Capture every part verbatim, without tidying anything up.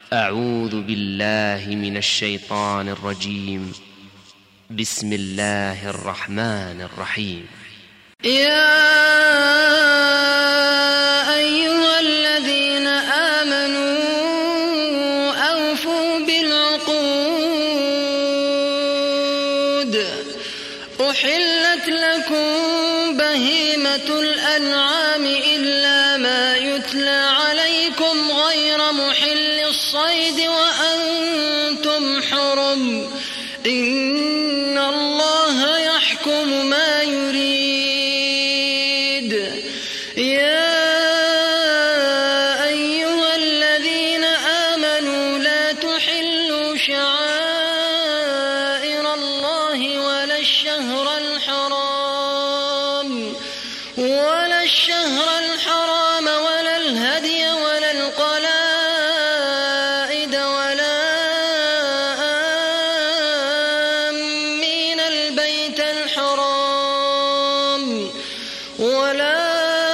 أعوذ بالله من الشيطان الرجيم. بسم الله الرحمن الرحيم. يا أيها الذين آمنوا أوفوا بالعقود. أحلت لكم بهيمة الأنعام إلا ما يتلى عليكم غير محل الصيد وأنتم حرم. إن الله يحكم ما يريد. يا أيها الذين آمنوا لا تحلوا شعائر الله ولا الشهر الحرام ولا الشهر الحرام ولا الهدي ولا القلائد ولا آمين البيت الحرام ولا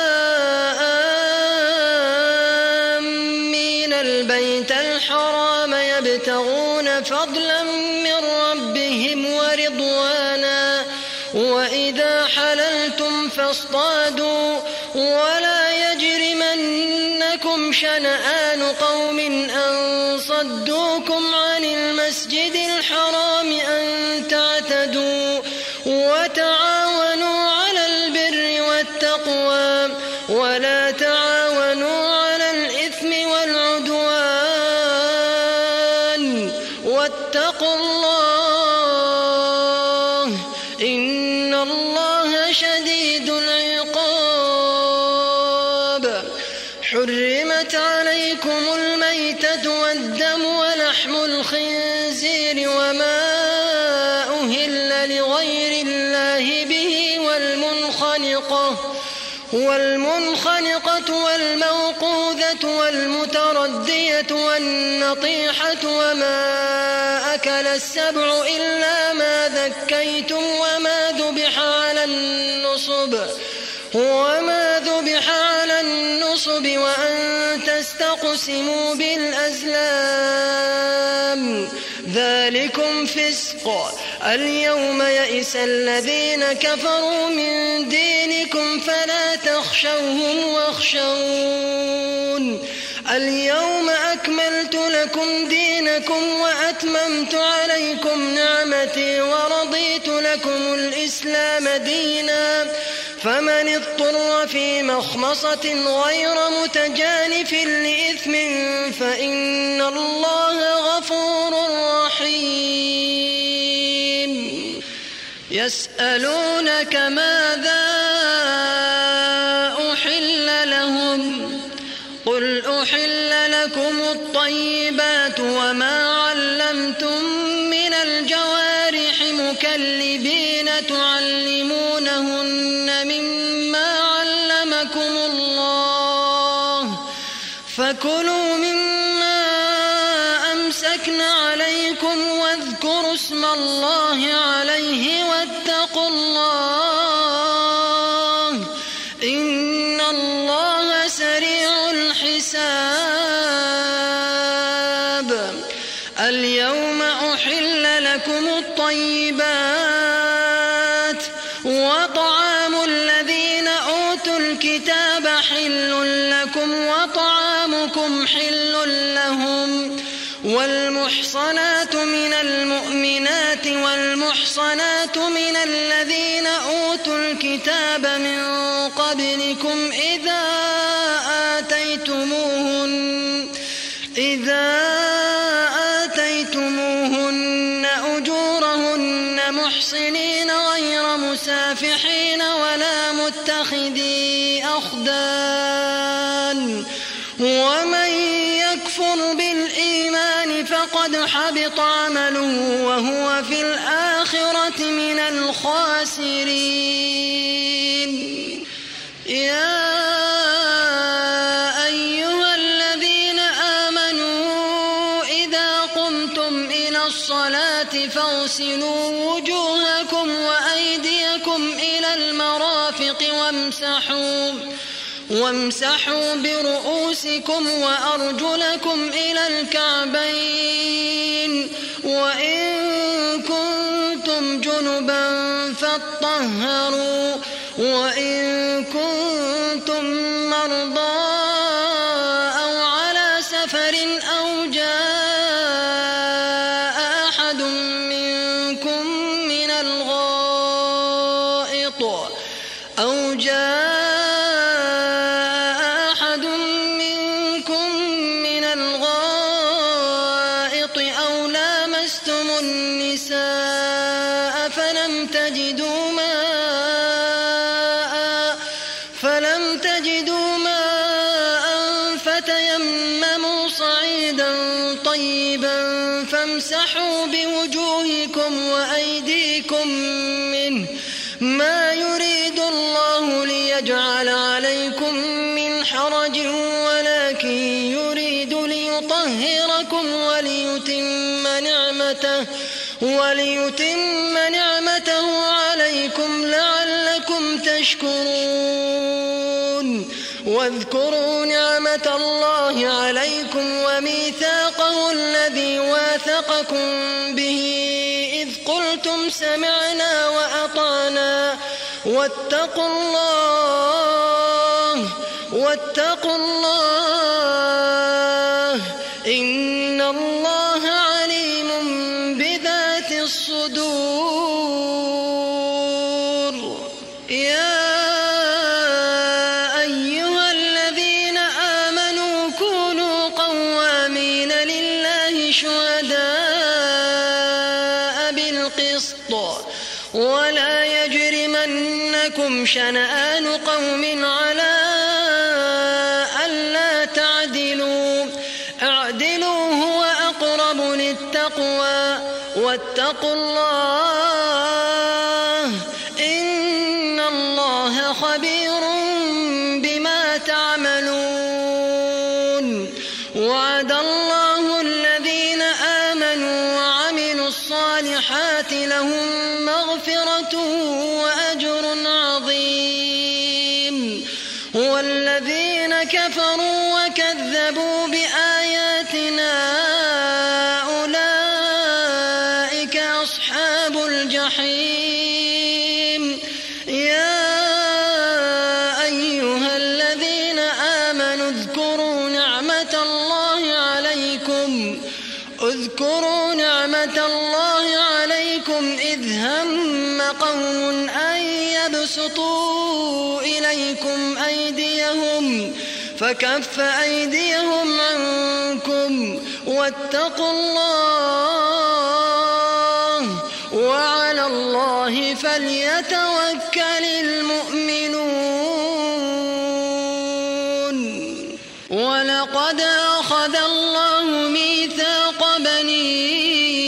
آمين البيت الحرام يبتغون فضلا من ربهم ورضوانا. وإذا حللتم فاصطادوا ولا يجرمنكم شنآن قوم أن صدوكم عن المسجد الحرام أن تعتدوا. وتعاونوا على البر والتقوى ولا تعاونوا على الإثم والعدوان. واتقوا الله إن الله شديد العقاب. حرمت عليكم الميتة والدم ولحم الخنزير وما أهل لغير الله به والمنخنقة والمنخنقة والموقوذة والمتردية والنطيحة وما أكل السبع إلا ما ذكيتم وما ذبح على النصب وما ذبح على النصب وأن تستقسموا بالأزلام ذلكم فسق. اليوم يئس الذين كفروا من دينكم فلا تخشوهم واخشون. اليوم أكملت لكم دينكم وأتممت عليكم نعمتي ورضيت لكم الإسلام دينا. فمن اضطر في مخمصة غير متجانف لإثم فإن الله غفور رحيم. يسألونك ماذا أحل لهم قل أحل لكم الطيبات وما علمتم من الجوارح مكلبين تعلمونهن مما علمكم الله فكلوا مما أمسكن عليكم واذكروا اسم الله عليه واتقوا الله إن الله سريع الحساب. اليوم أحل لكم الطيبات وطعام الذين أوتوا الكتاب حل لكم وطعامكم حل لهم. والمحصنات من المؤمنات والمحصنات من الذين أوتوا الكتاب من قبلكم إذا آتيتموهن إذا آتيتموهن أجورهن محصنين غير مسافحين ولا متخذي أخدان. ومن يكفر بالإيمان فقد حبط عمله وهو في الآخرة من الخاسرين. يا أيها الذين آمنوا إذا قمتم إلى الصلاة فاغسلوا وجوهكم وأيديكم إلى المرافق وامسحوا وامسحوا برؤوسكم وأرجلكم إلى الكعبين فاطهروا وإن كنتم مرضى أو على سفر أو جاء أحد منكم من الغائط أو جاء أحد منكم من الغائط أو لامستم النساء فلم تجدوا ماء فلم تجدوا ماء فتيمموا صعيدا طيبا فامسحوا بوجوهكم وأيديكم منه ما يريد الله ليجعل عليكم من حرج ولكن يريد ليطهركم وليتم نعمته وليتم نعمته عليكم لعلكم تشكرون واذكروا نعمة الله عليكم وميثاقه الذي واثقكم به إذ قلتم سمعنا وأطعنا واتقوا الله واتقوا الله إن الله عليم بذات الصدور. يا أيها الذين آمنوا كونوا قوامين لله شهداء بالقسط ولا يجرمنكم شنآن قوم على ألا تعدلوا اعدلوا هو أقرب للتقوى واتقوا الله إن الله خبير بما تعملون. وعد الله الذين آمنوا وعملوا الصالحات لهم مغفرة وأجر عظيم والذين كفروا وكذبوا بآياتنا أولئك أصحاب الجحيم. يا أيها الذين آمنوا اذكروا نعمة الله عليكم اذكروا نعمة الله عليكم إذ هم قوم أن يبسطوا إليكم أيديهم فكف أيديهم عنكم واتقوا الله وعلى الله فليتوكل المؤمنون. ولقد أخذ الله ميثاق بني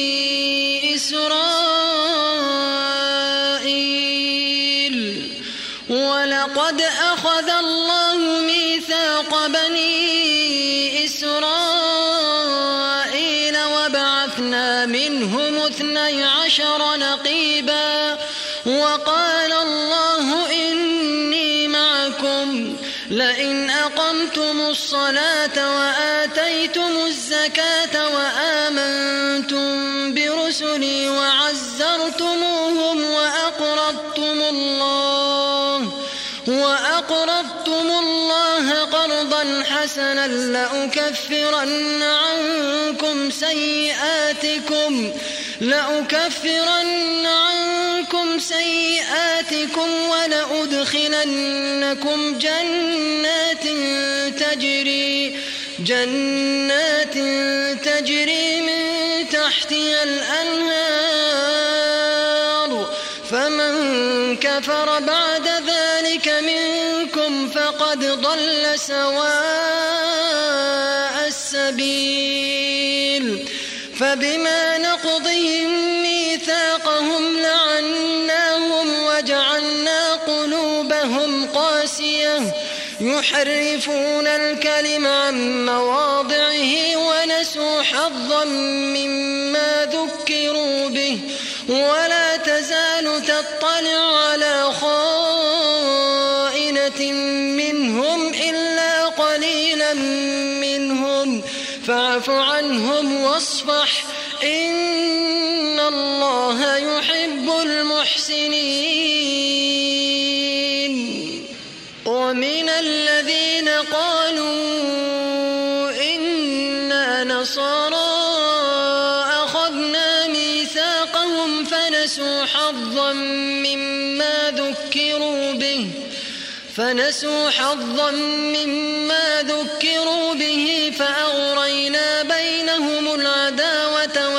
إسرائيل ولقد أخذ الله ميثاق بني إسرائيل وبعثنا منهم اثني عشر نقيبا وقال الله إني معكم لئن أقمتم الصلاة وآتيتم الزكاة وآمنتم برسلي وعزرتموهم وأقرضتم الله وأقرضتم الله قرضا حسنا لأكفرن عنكم سيئاتكم لأكفرن عنكم سيئاتكم ولأدخلنكم جنات تجري جنات تجري من تحتها الأنهار فمن كفر بعد ذلك منكم فقد ضل سواء السبيل. فبما نقضهم ميثاقهم لعناهم وجعلنا قلوبهم قاسية يحرفون الكلم عن مواضعه ونسوا حظا مما ذكروا به ولا تزال تطلع على خائنة منهم إلا قليلا منهم فاعف عنهم واصفح إن الله يحب المحسنين. الذين قالوا إنا نصارى أخذنا ميثاقهم فنسوا حظا مما ذكروا به فنسوا حظا مما ذكروا به فأغرينا بينهم العداوة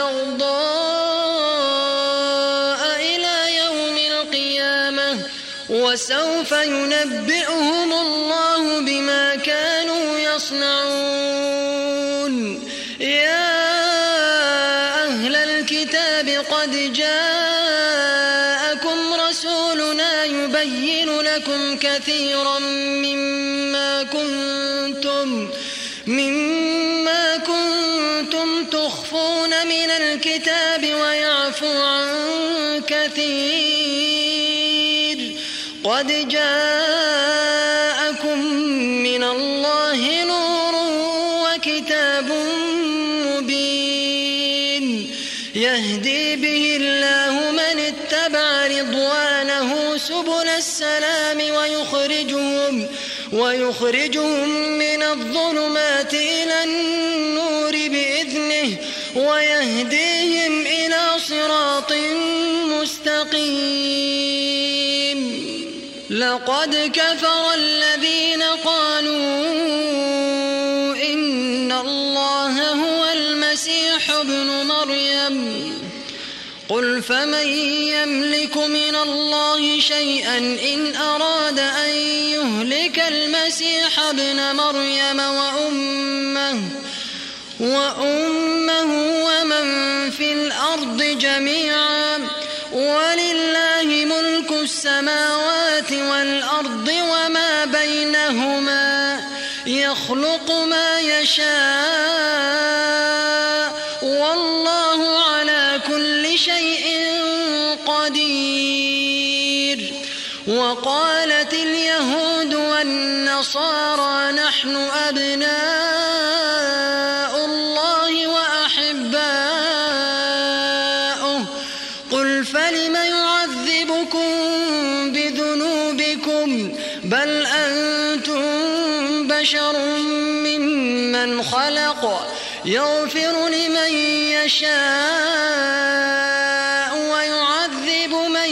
والبغضاء إلى يوم القيامة وسوف ينبئهم الله بما كانوا يصنعون. يا أهل الكتاب قد جاءكم رسولنا يبين لكم كثيرا مما كنتم مما كنتم تخفون من الكتاب ويعفو عن كثير. قد جاءكم من الله نور وكتاب مبين يهدي به الله من اتبع رضوانه سبل السلام ويخرجهم ويخرجهم من الظلمات إلى النور بإذنه ويهديهم إلى صراط مستقيم. لقد كفر الذين قالوا إن الله هو المسيح ابن مريم قل فمن يملك من الله شيئا إن أراد أن يهلك المسيح ابن مريم وأمه وأمه ومن في الأرض جميعا ولله ملك السماوات والأرض وما بينهما يخلق ما يشاء والله على كل شيء قدير. وقالت اليهود والنصارى نحن أبناء الله وأحباؤه قل فلم يعذبكم بذنوبكم بل أنتم بشر ممن خلق يغفر لمن يشاء ويعذب من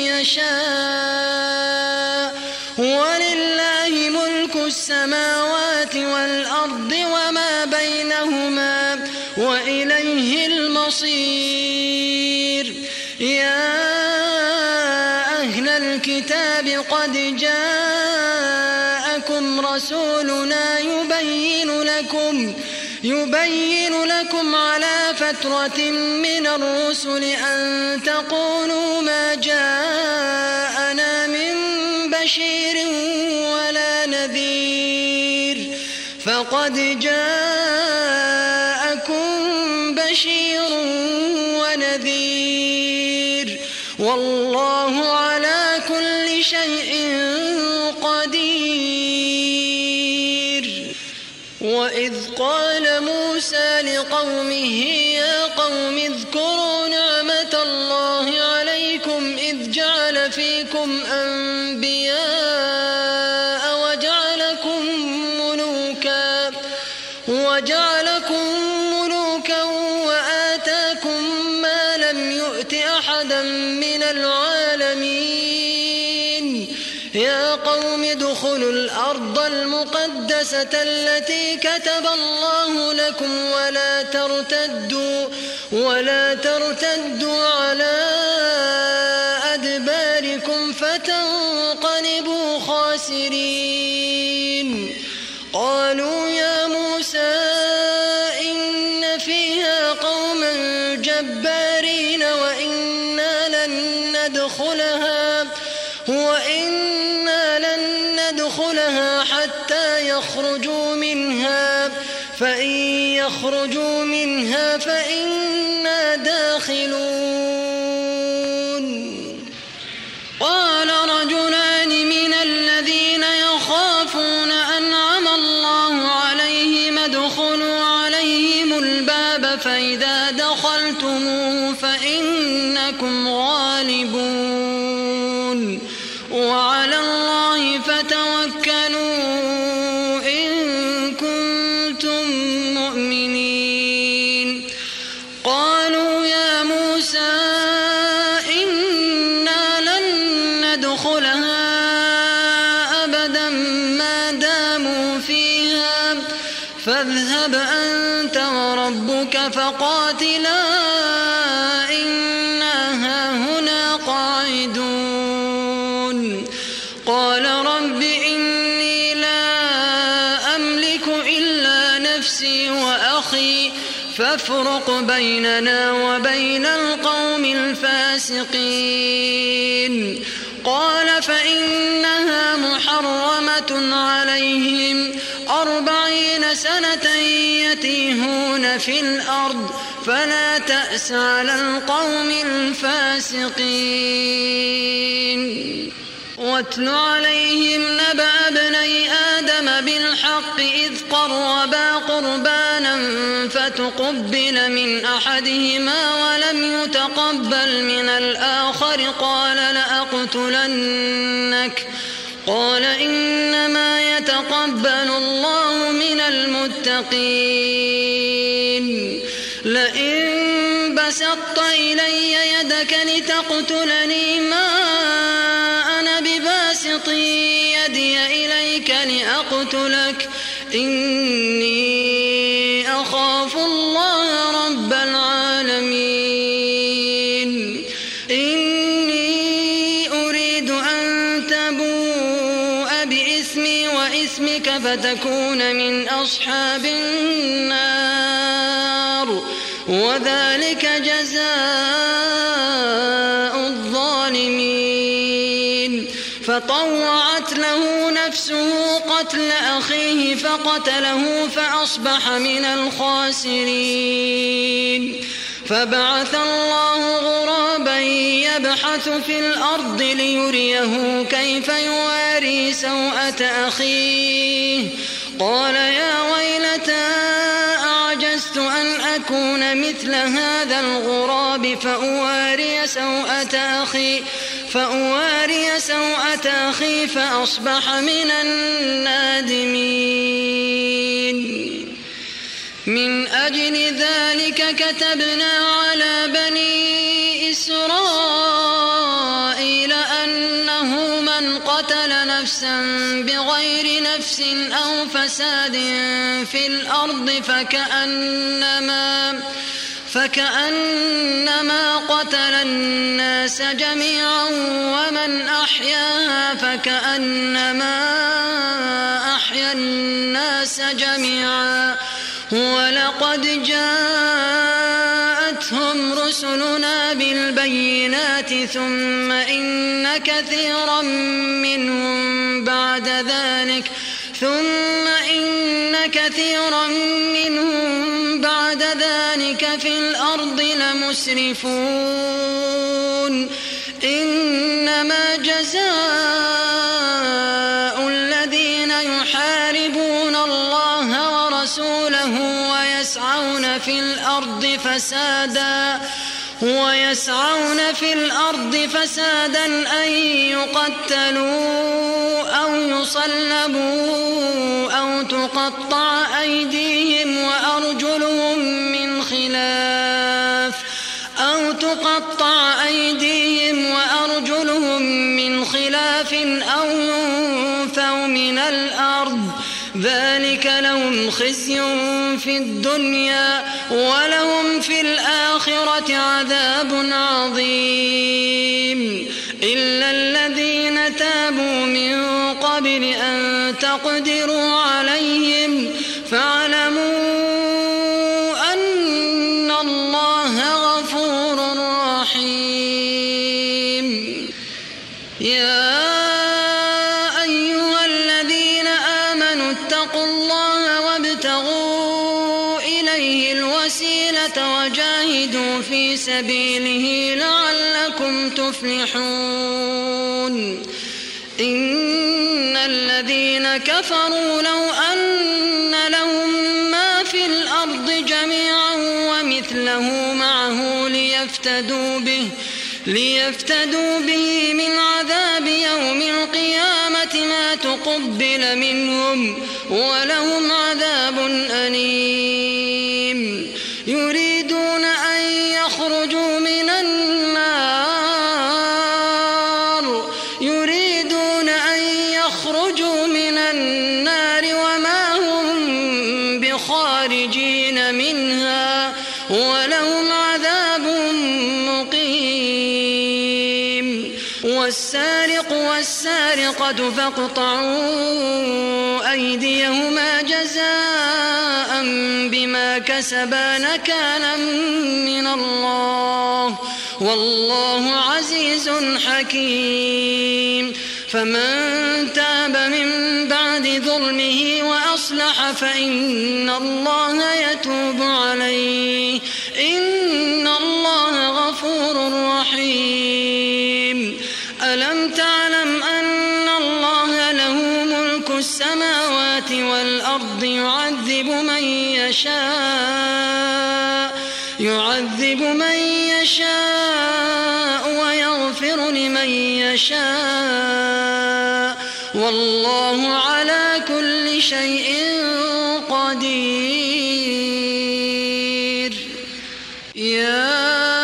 يشاء ولله ملك السماوات والأرض وما بينهما وإليه المصير. يا أهل الكتاب قد جاءكم رسولنا يبين لكم يبين لكم على فترة من الرسل أن تقولوا ما جاءنا من بشير ولا نذير فقد جاءكم بشير ونذير والله على كل شيء قدير. وإذ قال موسى لقومه يا قوم اذكروا نعمة الله عليكم إذ جعل فيكم أنبياء وجعلكم ملوكا وجعلكم ملوكا وآتاكم ما لم يؤت أحدا من العالمين. يا قوم ادخلوا الأرض المقدسة التي كتب الله لكم ولا ترتدوا ولا ترتدوا على أدباركم فتنقلبوا خاسرين. قالوا يا موسى إن فيها قوما جبارين وإنا لن ندخلها وإنا لن ندخلها حتى يخرجوا منها فإن يخرجوا منها فإنا داخلون. قال رجلان من الذين يخافون أنعم الله عليهم ادخلوا عليهم الباب فإذا دخلتموه فإنكم غالبون وعلى الله فتوكلوا ربك فقاتلا إنا هاهنا قاعدون قال رب إني لا أملك إلا نفسي وأخي فافرق بيننا وبين القوم الفاسقين قال فإنها محرمة عليهم أربعين سنة يتيهون في الأرض فلا تأس على القوم الفاسقين واتل عليهم نبأ ابني آدم بالحق إذ قربا قربانا فتقبل من أحدهما ولم يتقبل من الآخر قال لأقتلنك قال إنما يتقبل الله من المتقين لئن بسطت إلي يدك لتقتلني ما أنا بباسط يدي إليك لأقتلك إني أخاف الله رب العالمين إني أريد أن تبوء بإثمي وإثمك فتكون من أصحاب النار وذلك جزاء الظالمين فطوعت له نفسه قتل أخيه فقتله فأصبح من الخاسرين فبعث الله غرابا يبحث في الأرض ليريه كيف يواري سوءة أخيه قال يا ويلتى أعجزت أن أكون مثل هذا الغراب فأواري سوءة أخي فأواري سوءة أخي فأصبح من النادمين من أجل ذلك كتبنا على بني إسرائيل أنه من قتل نفسا بغير نفس أو فساد في الأرض فكأنما فكأنما قتل الناس جميعا ومن أحياها فكأنما أحيا الناس جميعا ولقد جاءتهم رسلنا بالبينات ثم إن كثيرا منهم بعد ذلك ثم إن كثيرا منهم بعد ذلك في الأرض لمسرفون إنما جزاء الذين يحاربون الله ورسوله ويسعون في الأرض فسادا ويسعون في الأرض فسادا أن يقتلوا أو يصلبوا أو تقطع أيديهم وأرجلهم من خلاف أو تقطع أيديهم وأرجلهم من خلاف أو ينفوا من الأرض ذلك لهم خزي في الدنيا ولهم في الآخرة عذاب عظيم إلا الذين تابوا من قبل أن تقدروا عليهم فاعلموا أن الله غفور رحيم يا وجاهدوا في سبيله لعلكم تفلحون إن الذين كفروا لو أن لهم ما في الأرض جميعا ومثله معه ليفتدوا به ليفتدوا به من عذاب يوم القيامة ما تقبل منهم ولهم عذاب أليم يريدون أن يخرجوا من النار يريدون أن يخرجوا من النار وما هم بخارجين منها ولهم عذاب مقيم. والسارق والسارقة فاقطعوا أيديهما جزاء بما كسبا نكالا من الله، والله عزيز حكيم. فمن تاب من بعد ظلمه وأصلح فإن الله يتوب عليه، إن الله غفور رحيم. ألم تعلم أن الله له ملك السماوات والأرض، يعذب من يشاء يعذب من يشاء ويغفر لمن يشاء، والله على كل شيء قدير. يا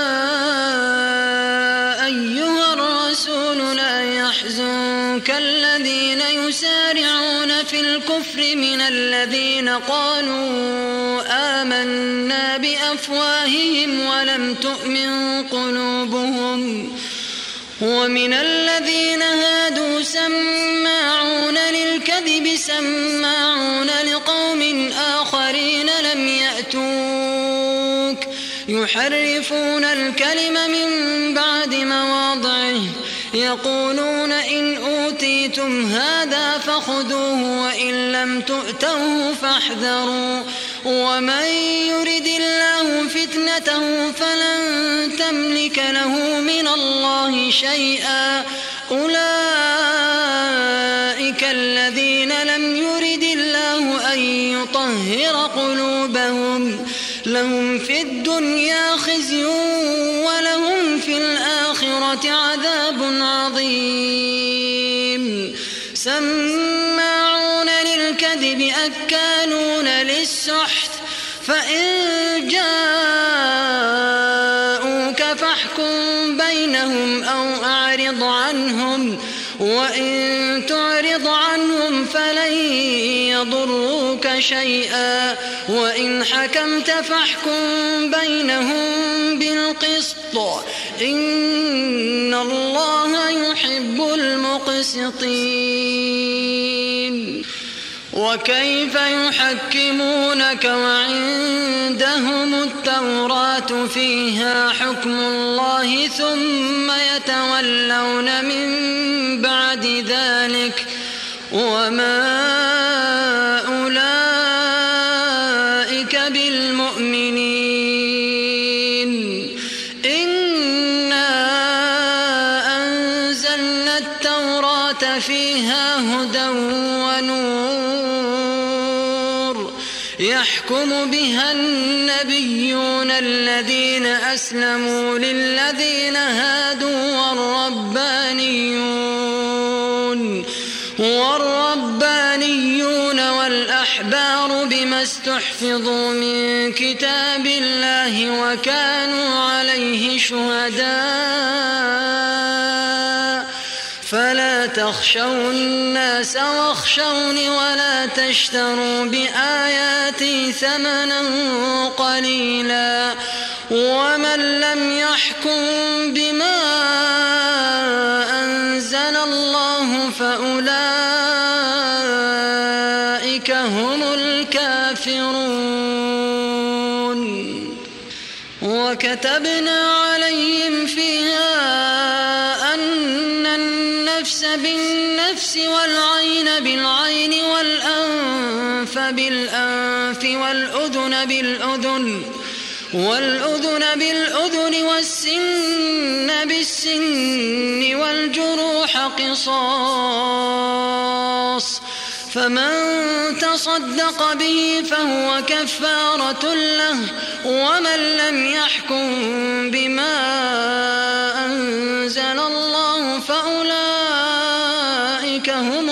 أيها الرسول لا يحزنك الذين يسارعون في الكفر من الذين قالوا آمنا بأفواههم ولم تؤمن قلوبهم، ومن الذين هادوا سماعون للكذب سماعون لقوم آخرين لم يأتوك، يحرفون الكلم من بعد مواضعه، يقولون إن أوتيتم هذا فخذوه وإن لم تؤتوه فاحذروا، ومن يرد الله فتنته فلن تملك له من الله شيئا. أولئك الذين لم يرد الله أن يطهر قلوبهم، لهم في الدنيا خزي ولهم في الآخرة عذاب عظيم. سماعون للكذب أكالون للسحت، فإن جاءوك فاحكم بينهم أو أعرض عنهم، وإن تعرض عنهم فلن يضروك شيئا، وإن حكمت فاحكم بينهم بالقسط، إن الله يحب المقسطين. وكيف يحكمونك وعندهم التوراة فيها حكم الله ثم يتولون من بعد ذلك، وما أولئك بالمؤمنين. إنا أنزلنا التوراة فيها هدى ونور، يحكم بها النبيون الذين أسلموا للذين هادوا والربانيون والربانيون والأحبار بما استحفظوا من كتاب الله وكانوا عليه شهداء، فلا تخشوا الناس واخشوني ولا تشتروا بآياتي ثمنا قليلا، ومن لم يحكم بما أنزل الله فأولئك هم الكافرون. وكتبنا عليهم فيها أن النفس بالنفس والعين بالعين والأنف بالأنف والأذن بالأذن والأذن بالأذن والسن بالسن والجروح قصاص، فمن تصدق به فهو كفارة له، ومن لم يحكم بما أنزل الله فأولئك هم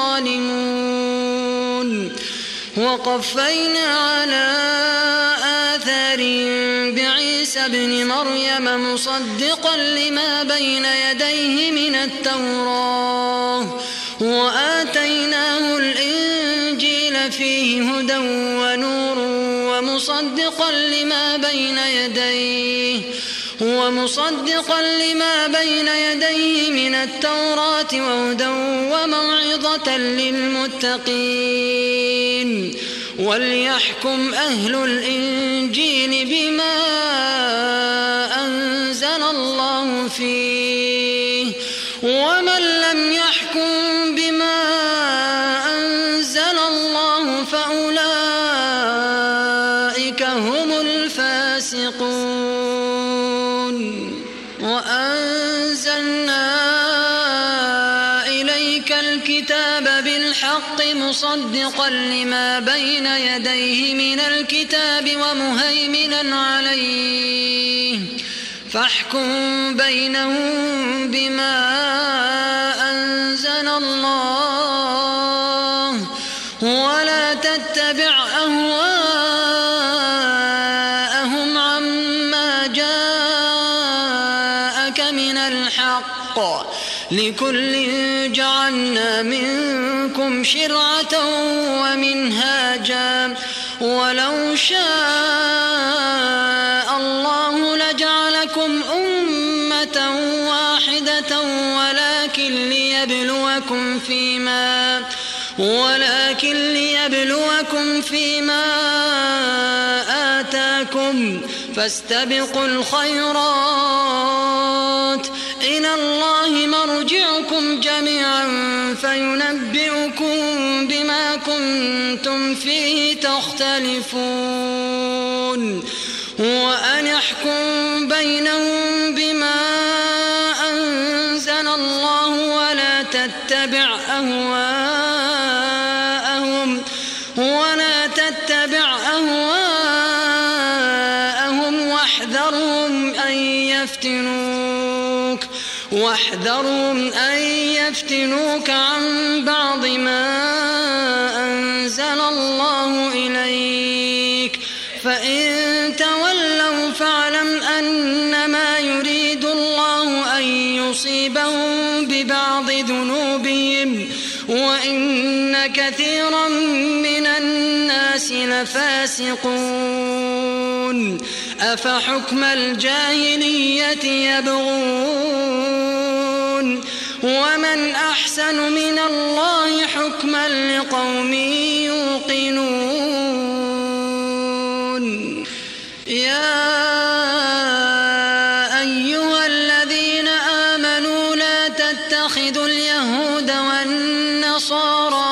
الظالمون. وقفينا على آثارهم بعيسى ابن مريم مصدقا لما بين يديه من التوراة، وآتيناه الإنجيل فيه هدى ونور ومصدقا لما بين يديه ومصدقا لما بين يديه من التوراة وهدى وموعظة للمتقين. وليحكم أهل الإنجيل بما أنزل الله فيه، ومن لم يحكم بما أنزل الله فأولئك هم الفاسقون. وأنزلنا إليك الكتاب بالحق مصدقا لما بين يديه من الكتاب ومهيمنا عليه، فاحكم بينهم بما أنزل الله، ولا تتبع أهواءهم عما جاءك من الحق، لكل جعلنا منكم شرعة ومنهاجا، ولو شاء الله لجعلكم أمة واحدة ولكن ليبلوكم فيما ولكن ليبلوكم فيما آتاكم، فاستبقوا الخيرات، إلى الله مرجعكم جميعا فينبئكم بما كنتم فيه تختلفون. وأن احكم بينهم بما أنزل الله، ولا تتبع أهواءهم ولا تتبع أهواءهم واحذرهم أن يفتنوك واحذرهم أن يفتنوك عن بعض ما أنزل الله إليك، فإن تولوا فاعلم أنما يريد الله أن يصيبهم ببعض ذنوبهم، وإن كثيرا من الناس لفاسقون. أفحكم الجاهلية يبغون، ومن أحسن من الله حكما لقوم يوقنون. يا أيها الذين آمنوا لا تتخذوا اليهود والنصارى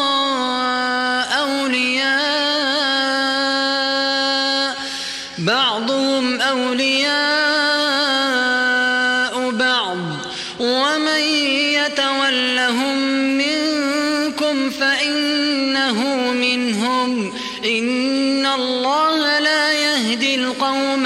أولياء، بعضهم أولياء بعض، ومن يتولهم منكم فإنه منهم، إن الله لا يهدي القوم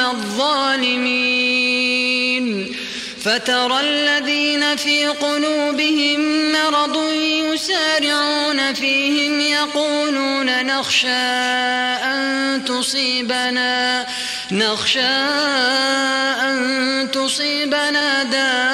الظالمين. فترى الذين في قلوبهم مرض يسارعون فيهم يقولون نخشى أن تصيبنا نخشى أن تصيبنا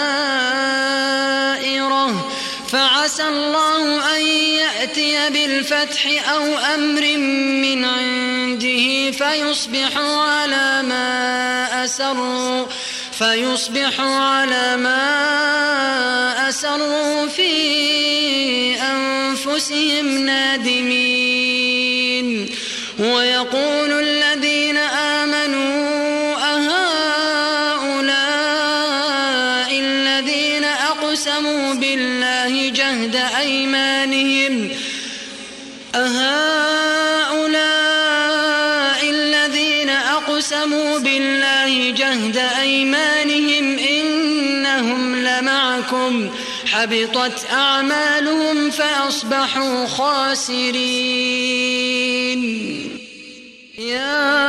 دائرة، فعسى الله أن يأتي بالفتح أو أمر من عنده فيصبحوا على ما أسروا فيصبحوا على ما أسروا في أنفسهم نادمين. ويقول الذين آمنوا أهؤلاء الذين أقسموا بالله جهد أيمانهم أهؤلاء الذين أقسموا بالله جهد أيمانهم إنهم لمعكم، حبطت أعمالهم فأصبحوا خاسرين. يا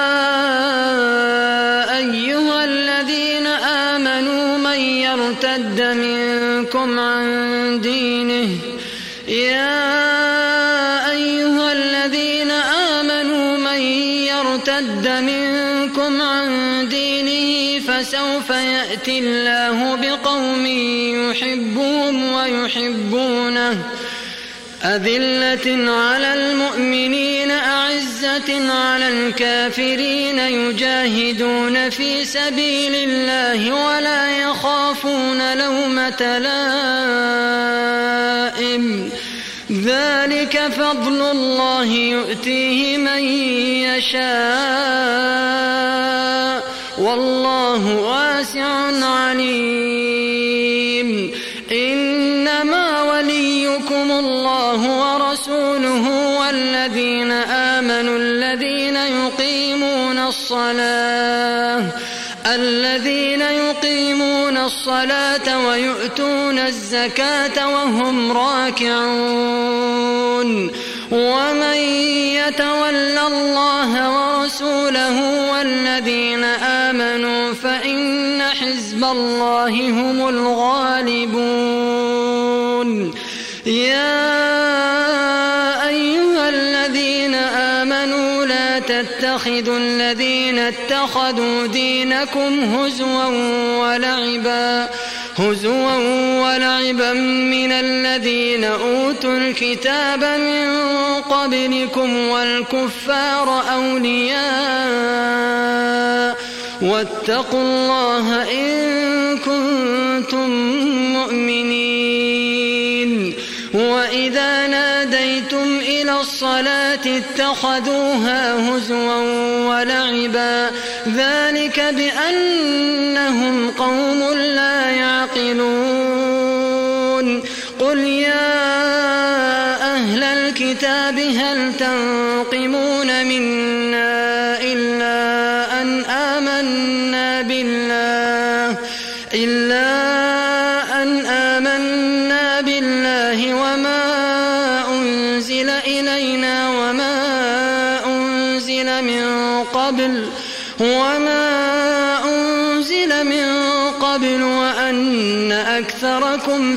أيها الذين آمنوا من يرتد منكم عن دينه يا أيها الذين آمنوا من يرتد منكم عن دينه فسوف يأتي الله بقوم يحبهم ويحبونه أذلة على المؤمنين أعزة على الكافرين يجاهدون في سبيل الله ولا يخافون لومة لائم ذلك فضل الله يؤتيه من يشاء والله واسع عليم إنما وليكم الله ورسوله والذين آمنوا الذين يقيمون الصلاة الذين يقيمون الصلاة ويؤتون الزكاة وهم راكعون ومن يتول الله ورسوله والذين آمنوا فإن حزب الله هم الغالبون يا أيها الذين آمنوا لا تتخذوا الذين اتخذوا دينكم هزوا ولعبا هزوا ولعبا من الذين أوتوا الكتاب من قبلكم والكفار أولياء واتقوا الله إن كنتم مؤمنين وإذا ناديتم إلى الصلاة اتخذوها هزوا ولعبا ذلك بأنهم قوم لا يعقلون قل يا أهل الكتاب هل تنقمون منا إلا أن آمنا بالله إلا أن آمنا بالله وما أنزل إلينا وما أنزل من قبل وما أنزل من قبل وأن أكثركم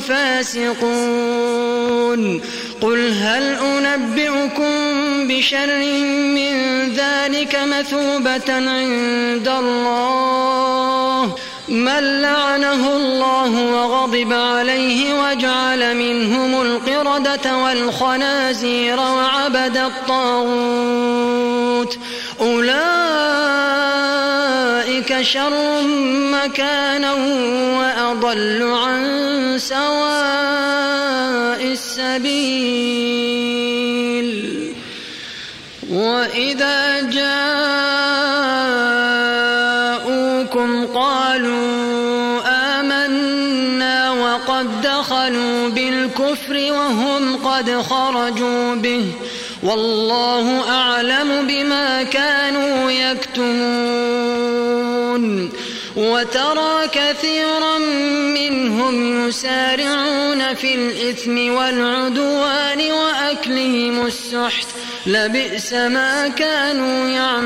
فاسقون قل هل أنبئكم بشر من ذلك مثوبة عند الله من لعنه الله وغضب عليه وجعل منهم القردة والخنازير وعبد الطاغوت أولئك شر مكانا وأضل عن سواء السبيل وإذا جاءوكم قالوا آمنا وقد دخلوا بالكفر وهم قد خرجوا به والله أعلم بما كانوا يكتمون وترى كثيرا منهم يسارعون في الإثم والعدوان وأكلهم السحت لبئس ما كانوا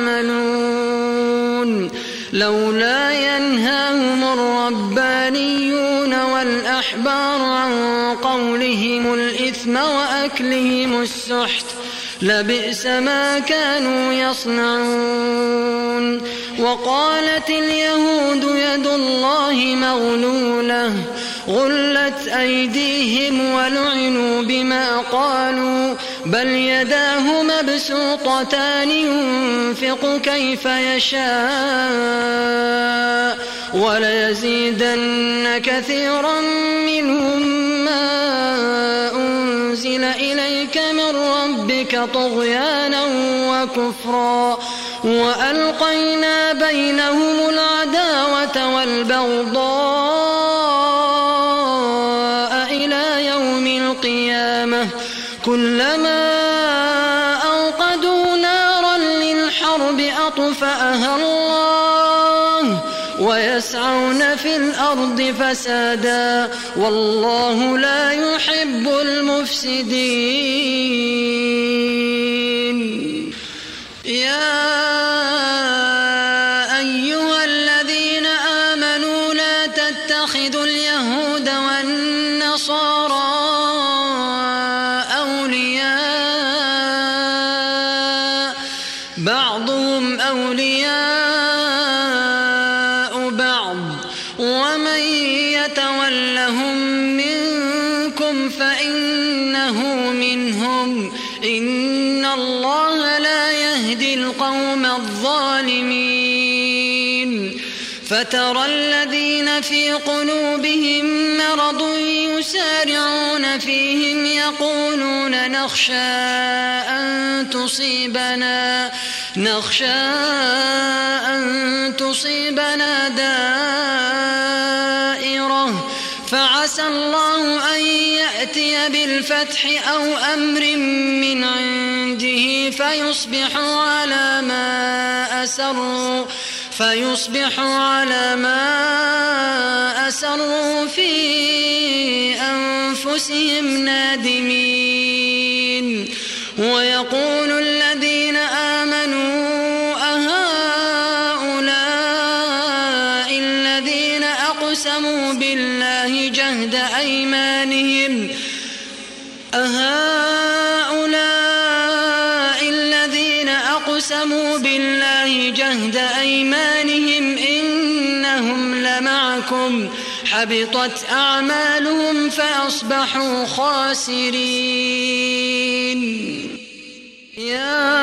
يعملون لولا ينهاهم الربانيون والأحبار عن قولهم الإثم وأكلهم السحت لبئس ما كانوا يصنعون وقالت اليهود يد الله مغلولة غلت أيديهم ولعنوا بما قالوا بل يداه مبسوطتان ينفق كيف يشاء وليزيدن كثيرا منهم ما أنزل إليك من ربك طغيانا وكفرا وألقينا بينهم العداوة والبغضاء إلى يوم القيامة كلما أوقدوا نارا للحرب أطفأها الله ويسعون في الأرض فسادا والله لا يحب المفسدين يا أيها الذين آمنوا لا تتخذوا اليهود والنصارى أولياء بعضهم أولياء بعض ومن يتولهم منكم فإنه منهم فترى الذين في قلوبهم مرض يسارعون فيهم يقولون نخشى أن تصيبنا نخشى أن تصيبنا دائرة فعسى الله أن يأتي بالفتح أو أمر من عنده فيصبحوا على ما أسروا فيصبحوا على ما أسروا في أنفسهم نادمين ويقول الذين آمنوا أهؤلاء الذين أقسموا بالله جهد أيمانهم أهؤلاء الذين أقسموا بالله جهد أيمانهم إنهم لمعكم حبطت أعمالهم فأصبحوا خاسرين يا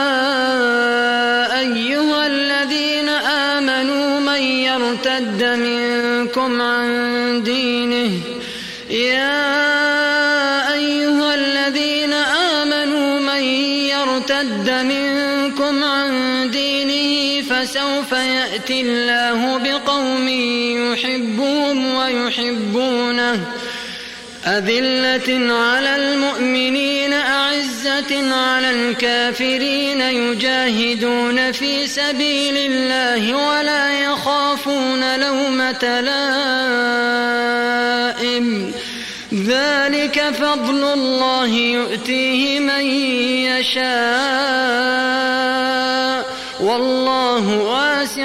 أيها الذين آمنوا من يرتد منكم عن دينه يا أيها الذين آمنوا من يرتد منكم عن دينه فسوف يأتي الله بقوم يحبهم ويحبونه أذلة على المؤمنين أعزة على الكافرين يجاهدون في سبيل الله ولا يخافون لومة لائم ذلك فضل الله يؤتيه من يشاء والله واسع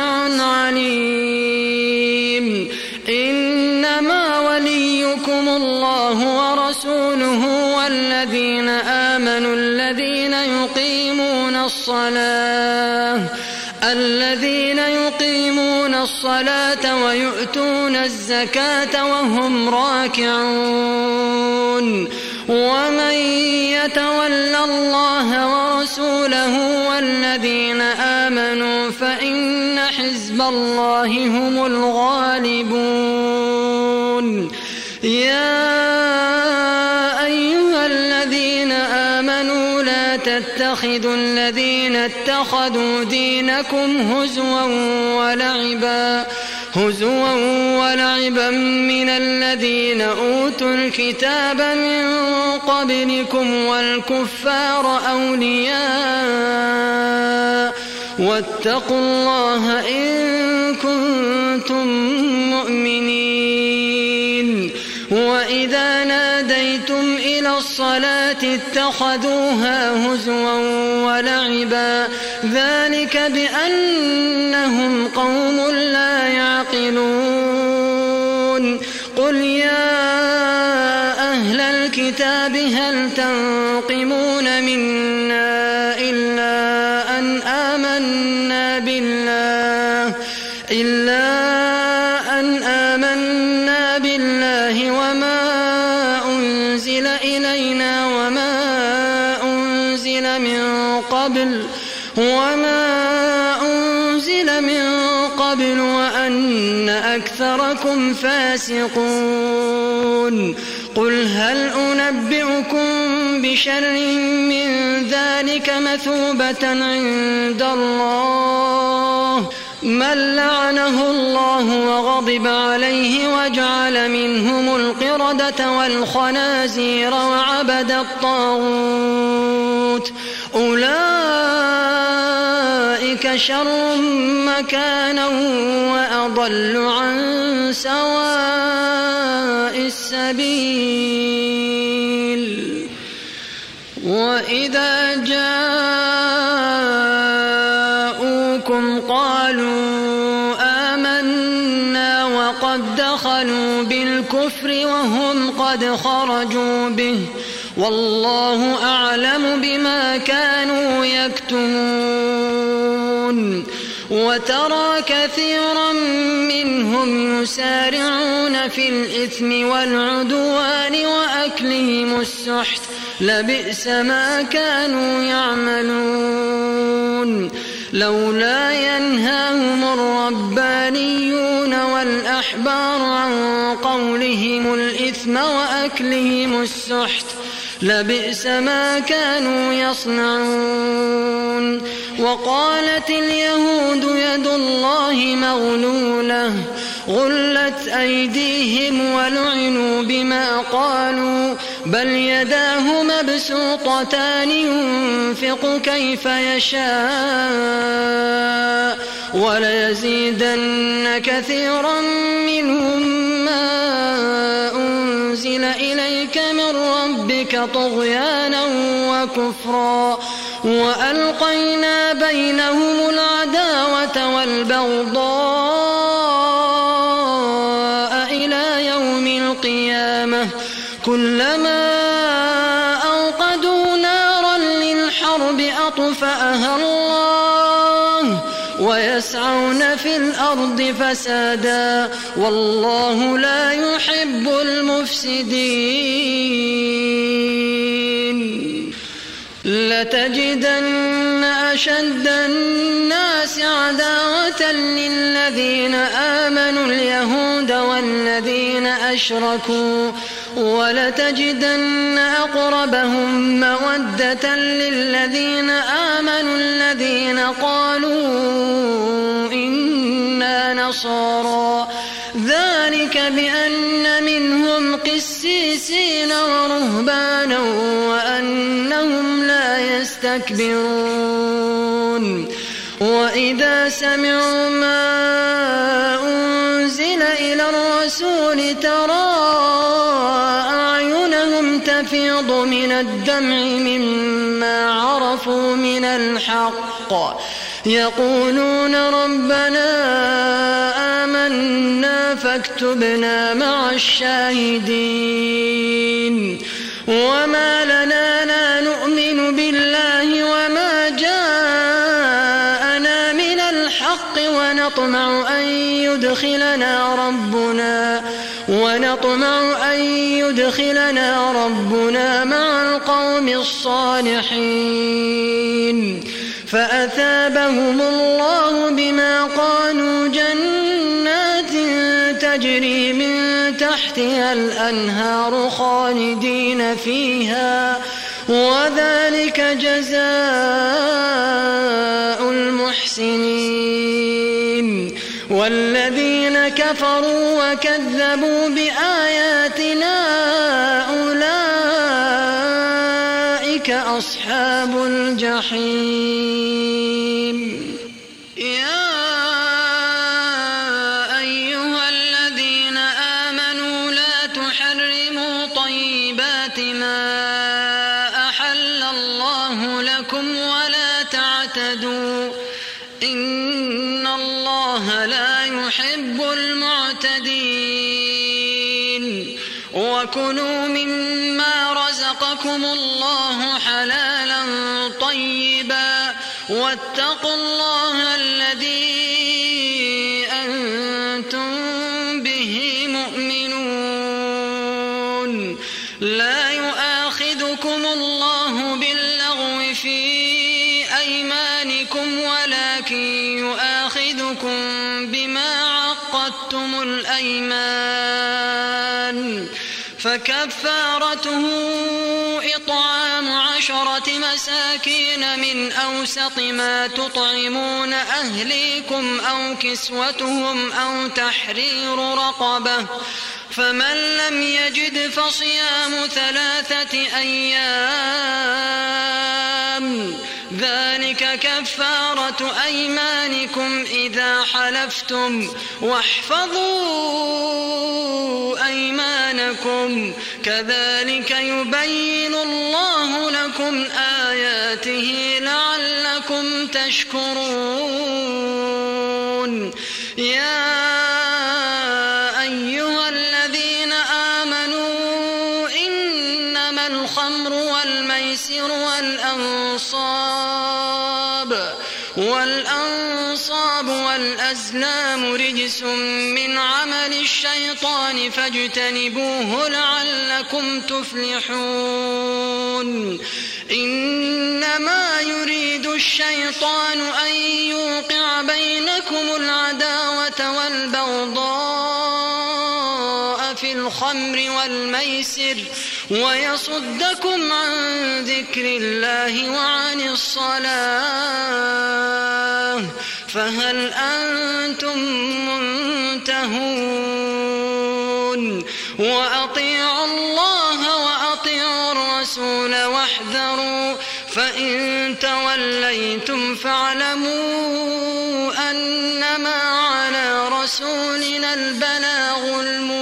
عليم إنما وليكم الله ورسوله والذين آمنوا الذين يقيمون الصلاة الذين يقيمون الصلاة ويؤتون الزكاة وهم راكعون ومن يتول الله ورسوله والذين آمنوا فإن حزب الله هم الغالبون يا أيها الذين آمنوا لا تتخذوا الذين اتخذوا دينكم هزوا ولعبا هزوا ولعبا من الذين أوتوا الكتاب من قبلكم والكفار أولياء واتقوا الله إن كنتم مؤمنين وإذا ناديتم إلى الصلاة اتخذوها هزوا ولعبا ذلك بأنهم قوم لا يعقلون قل يا أهل الكتاب هل تنقمون منا إلا أن آمنا بالله إلا أن آمنا بالله وما أنزل إلينا وما أنزل من قبل وما أنزل من قبل وأن أكثركم فاسقون قل هل أنبئكم بشر من ذلك مثوبة عند الله من لعنه الله وغضب عليه وجعل منهم القردة والخنازير وعبد الطاغوت أولئك شر مكانا وأضل عن سواء السبيل وإذا جاءوكم قالوا آمنا وقد دخلوا بالكفر وهم قد خرجوا به والله أعلم بما كانوا يكتمون وترى كثيرا منهم يسارعون في الإثم والعدوان وأكلهم السحت لبئس ما كانوا يعملون لولا ينهاهم الربانيون والأحبار عن قولهم الإثم وأكلهم السحت لبئس ما كانوا يصنعون. وقالت اليهود يد الله مغلولة غلت أيديهم ولعنوا بما قالوا بل يداه مبسوطتان ينفق كيف يشاء وليزيدن كثيرا منهم ما أنزل إليك من ربك طغيانا وكفرا وألقينا بينهم العداوة والبغضاء إلى يوم القيامة كلما أوقدوا نارا للحرب أطفأها الله ويسعون في الأرض فسادا والله لا يحب المفسدين. لتجدن أشد الناس عداوة للذين آمنوا اليهود والذين أشركوا ولتجدن أقربهم مودة للذين آمنوا الذين قالوا إنا نصارى ذلك بأن منهم قسيسين ورهبانا وأنهم لا يستكبرون. وإذا سمعوا ما أنزل إلى الرسول ترى أعينهم تفيض من الدمع مما عرفوا من الحق يقولون ربنا آمنا فاكتبنا مع الشاهدين. وما لنا لا نؤمن بالله وما جاءنا من الحق ونطمع أن يدخلنا ربنا ونطمع أن يدخلنا ربنا مع القوم الصالحين. فأثابهم الله بما قالوا جنات تجري من تحتها الأنهار خالدين فيها وذلك جزاء المحسنين. والذين كفروا وكذبوا بآياتنا أولئك أصحاب الجحيم. يا أيها الذين آمنوا لا تحرموا طيبات ما أحل الله لكم ولا تعتدوا إن الله لا يحب المعتدين. وكلوا مما رزقكم الله حلالا طيبا واتقوا الله الذي أنتم به مؤمنون. لا يؤاخذكم الله باللغو في أيمانكم ولكن يؤاخذكم بما عقدتم الأيمان فكفارته إطعام عشرة مساكين من أوسط ما تطعمون أهليكم أو كسوتهم أو تحرير رقبة فمن لم يجد فصيام ثلاثة أيام ذلك كفارة أيمانكم إذا حلفتم واحفظوا أيمانكم كذلك يبين الله لكم آياته لعلكم تشكرون. يا أيها الذين آمنوا إنما الخمر والميسر والأنصاب والأنصاب والأزلام رجس من عمل الشيطان فاجتنبوه لعلكم تفلحون. إنما يريد الشيطان أن يوقع بينكم العداوة والبغضاء في الخمر والميسر ويصدكم عن ذكر الله وعن الصلاة فهل أنتم منتهون وأطيعوا الله وأطيعوا الرسول واحذروا فإن توليتم فاعلموا أنما على رسولنا البلاغ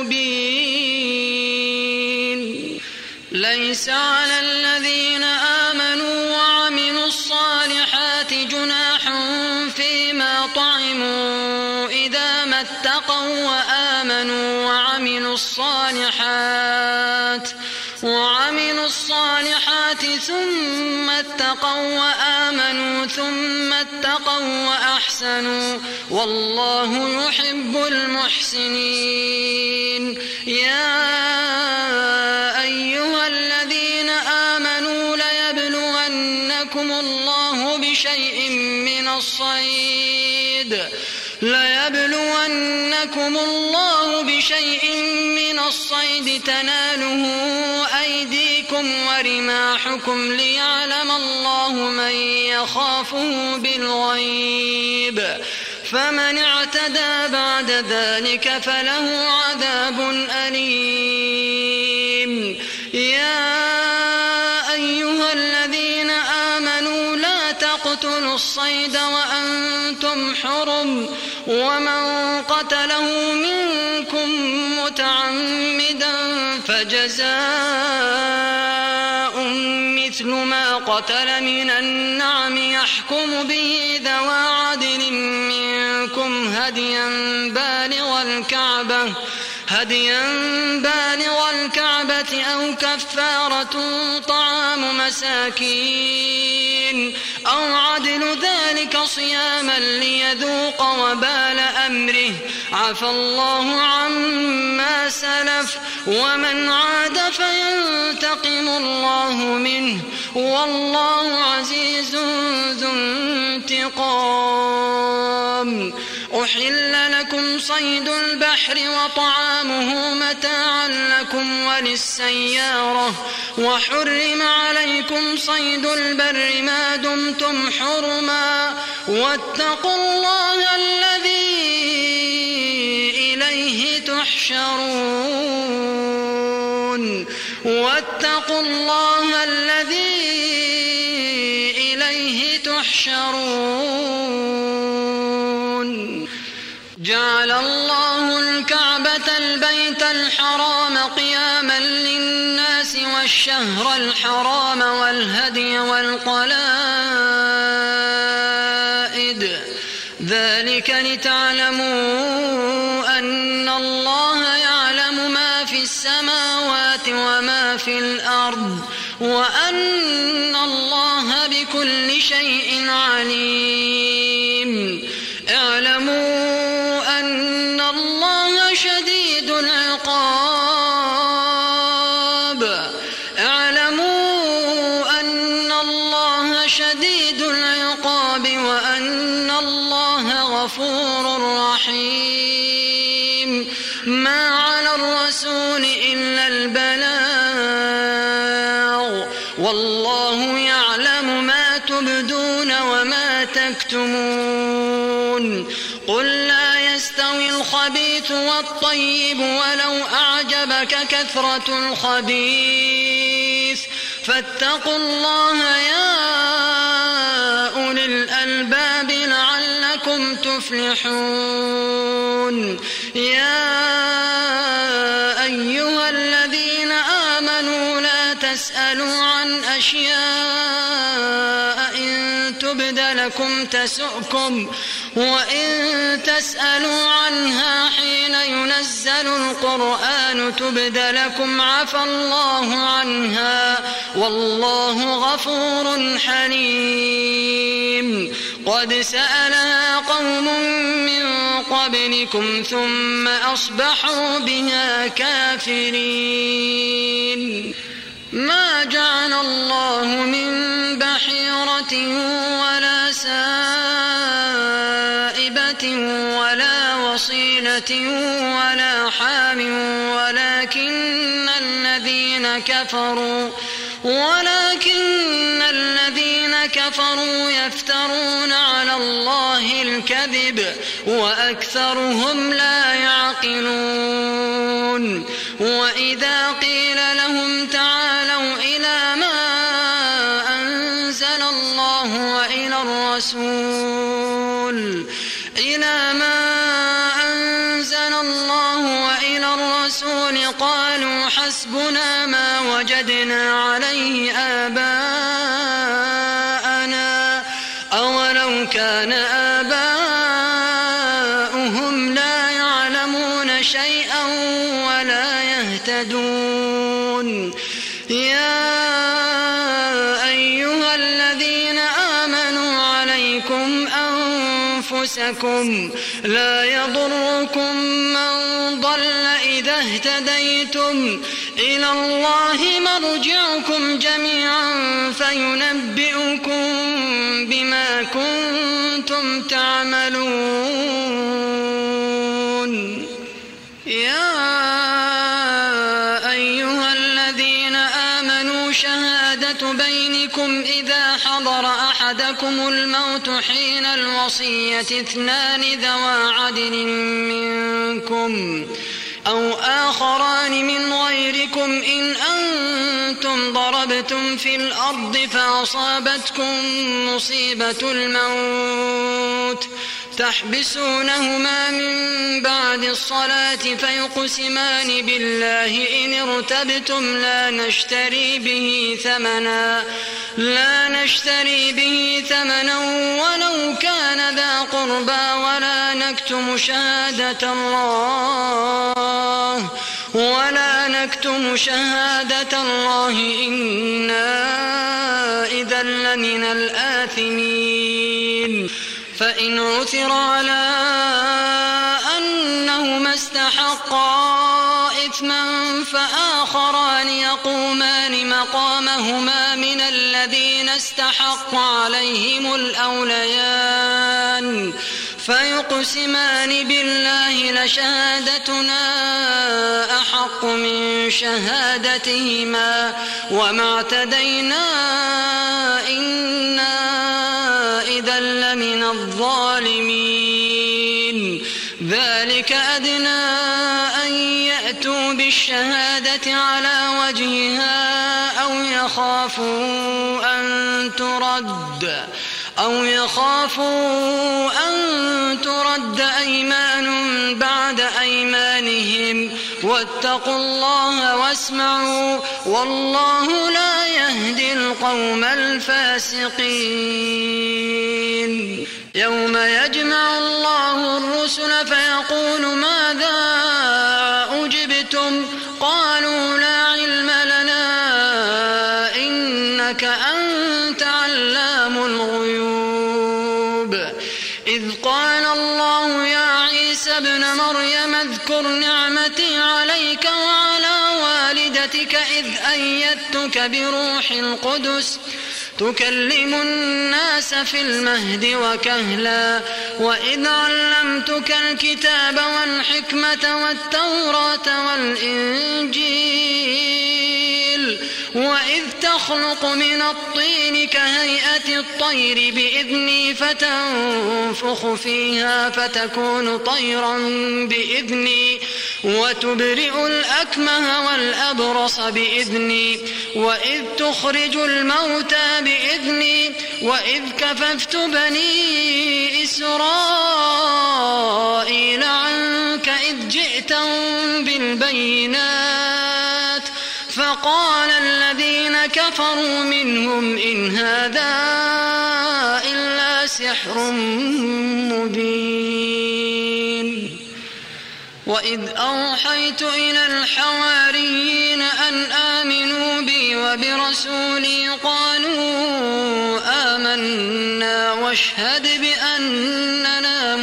المبين. ليس على الذين آمنوا وعملوا الصالحات جناح فيما طعموا إذا ما اتقوا وآمنوا وعملوا الصالحات وعملوا الصالحات ثم اتقوا وآمنوا ثم اتقوا وأحسنوا والله يحب المحسنين. يا أيها الذين آمنوا ليبلونكم الله بشيء من الصيد ليبلونكم الله بشيء من الصيد تناله أيديكم ورماحكم ليعلم الله من يخافه بالغيب فمن اعتدى بعد ذلك فله عذاب أليم. يا أيها الذين آمنوا لا تقتلوا الصيد وأنتم حرم ومن قتله منكم متعمدا فجزاء مثل ما قتل من النعم يحكم به ذوى عدل منكم هديا بالغ الكعبة هديا بالغ الكعبة أو كفارة طعام مساكين أو عدل ذلك صياما ليذوق وبال أمره عفى الله عما سلف ومن عاد فينتقم الله منه والله عزيز ذو انتقام. أحل لكم صيد البحر وطعامه متاعا لكم وللسيارة وحرم عليكم صيد البر ما دمتم حرما واتقوا الله الذي إليه تحشرون واتقوا الله الذي إليه تحشرون. جعل الله الكعبة البيت الحرام قياما للناس والشهر الحرام والهدي والقلائد ذلك لتعلموا أن الله يعلم ما في السماوات وما في الأرض وأن الله بكل شيء عليم. اعلموا أن الله شديد العقاب اعلموا أن الله شديد العقاب وأن الله غفور رحيم. ما على الرسول إلا البلاغ والله يعلم ما تبدون وما تكتمون. قل لا يستوي الخبيث والطيب ولو أعجبك كثرة الخبيث فاتقوا الله يا أولي الألباب لعلكم تفلحون. يا أيها الذين آمنوا لا تسألوا عن أشياء إن تبد لكم تسؤكم وإن تسألوا عنها حين ينزل القرآن تبد لكم عفى الله عنها والله غفور حليم. قد سألها قوم من قبلكم ثم أصبحوا بها كافرين. ما جعل الله من بحيرة ولا سائبة ولا وصيلة ولا حام ولكن الذين كفروا ولكن الذين كفروا يفترون على الله الكذب وأكثرهم لا يعقلون. وإذا قيل لهم تعالوا إلى ما أنزل الله وإلى الرسول إلى ما أنزل الله وإلى الرسول قالوا حسبنا ما وجدنا عليه آباءنا أولو كان آباؤهم لا يعلمون شيئا ولا يهتدون. يا أيها الذين آمنوا عليكم أنفسكم لا يضركم من ضل إذا اهتديتم إلى الله مرجعكم جميعا فينبئكم بما كنتم تعملون. يا أيها الذين آمنوا شهادة بينكم إذا حضر أحدكم الموت حين الوصية اثنان ذوى عدل منكم أو آخران من غيركم إن أنتم ضربتم في الأرض فأصابتكم مصيبة الموت تحبسونهما من بعد الصلاة فيقسمان بالله إن ارتبتم لا نشتري به ثمنا لا نشتري به ثمنا ولو كان ذا قربى ولا نكتم شهادة الله ولا نكتم شهادة الله إنا إذا لمن الآثمين. فإن عثر على أنهما استحقا إثما فآخران يقومان مقامهما من الذين استحق عليهم الأوليان فيقسمان بالله لشهادتنا أحق من شهادتهما وما اعتدينا إنا إذا لمن الظالمين. ذلك أدنى أن يأتوا بالشهادة على وجهها أو يخافوا أن ترد أو يخافوا أن ترد أيمان بعد أيمانهم واتقوا الله واسمعوا والله لا يهدي القوم الفاسقين. يوم يجمع الله الرسل فيقول ماذا أجبتم قالوا لا علم لنا إنك أنت علام الغيوب. إذ قال الله يا عيسى ابن مريم اذكر نعمتي عليك وعلى والدتك إذ أيدتك بروح القدس تكلم الناس في المهد وكهلا وإذ علمتك الكتاب والحكمة والتوراة والإنجيل وإذ تخلق من الطين كهيئة الطير بإذني فتنفخ فيها فتكون طيرا بإذني وتبرئ الأكمه والأبرص بإذني وإذ تخرج الموتى بإذني وإذ كففت بني إسرائيل عنك إذ جئتهم بالبينات فقال الذين كفروا منهم إن هذا إلا سحر مبين. وإذ أوحيت إلى الحواريين أن آمنوا بي وبرسولي قالوا آمنا واشهد بأننا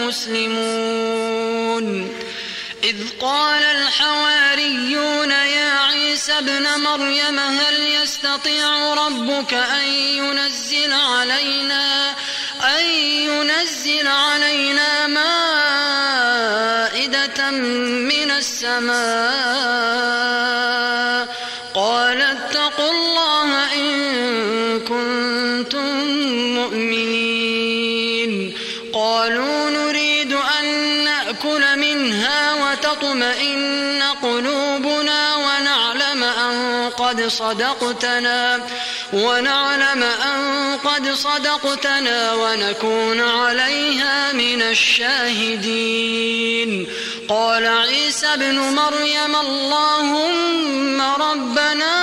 مسلمون. إذ قال الحواريون يا عيسى ابن مريم هل يستطيع ربك أن ينزل علينا أن ينزل علينا مائدة من السماء قال اتقوا الله إن كنتم مؤمنين قالوا نريد أن نأكل منها وتطمئن قلوبنا ونعلم أن قد صدقتنا ونعلم أن قد صدقتنا ونكون عليها من الشاهدين قال عيسى ابن مريم اللهم ربنا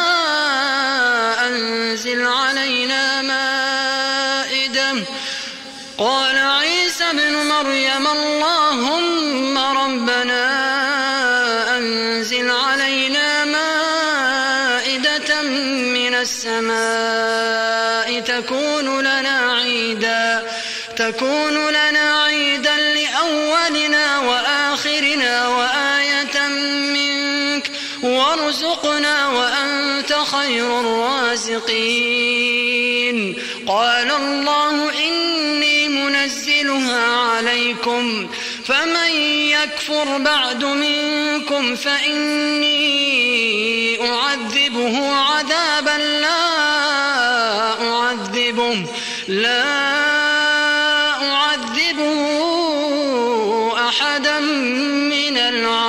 أنزل علينا مائدة قال عيسى ابن مريم اللهم ربنا أنزل علينا مائدة من السماء تكون لنا عيدا تكون لنا عيدا لأولنا وآخرنا وآية منك وارزقنا وأنت خير الرازقين قال الله إني منزلها عليكم فمن يكفر بعد منكم فإني أعذبه عذابا لا أعذبه لا أعذبه أحدا من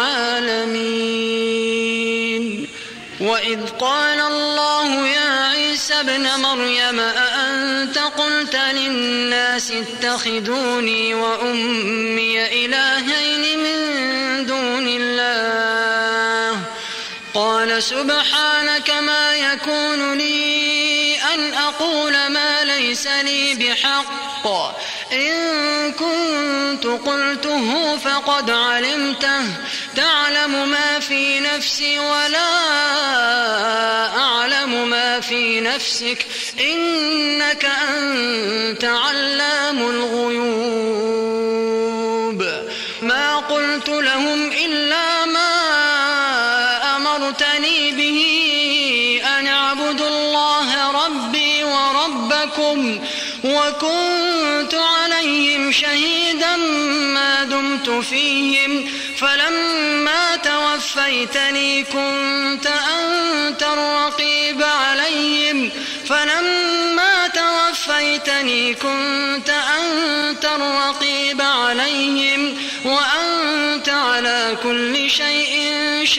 العالمين وإذ قال الله يا عيسى ابن مريم أأنت قلت للناس اتخذوني وأمي إلهين من دون الله قال سبحانك ما يكون لي أن أقول ما ليس لي بحق إن كنت قلته فقد علمته تعلم ما في نفسي ولا أعلم ما في نفسك إنك أنت علام الغيوب ما قلت لهم إلا ما أمرتني به أن اعبدوا الله ربي وربكم وكنت عليهم شهيدا ما دمت فيهم فلما توفيتني كنت أنت الرقيب عليهم فلما توفيتني كنت أنت الرقيب عليهم وأنت على كل شيء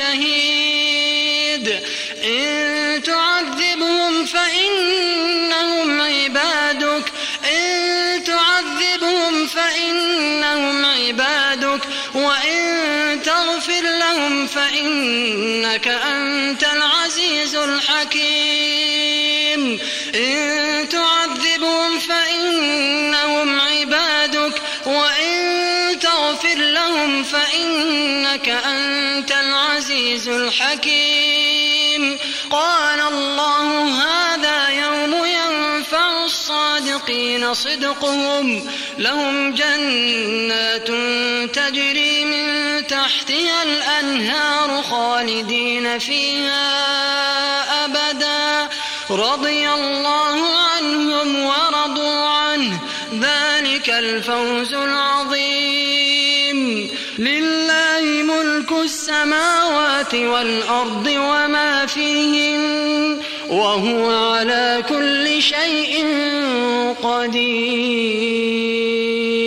شهيد إن تعذبهم فإنهم عبادك إن تعذبهم فإنهم عبادك وإن تغفر لهم فإنك أنت العزيز الحكيم إن تعذبهم فإنهم عبادك وإن تغفر لهم فإنك أنت العزيز الحكيم قال الله هذا يوم ينفع الصادقين صدقهم لهم جنات تجري من تحتها الأنهار خالدين فيها أبدا رضي الله عنهم ورضوا عنه ذلك الفوز العظيم لله ملك السماوات والأرض وما فيهن وهو على كل شيء قدير.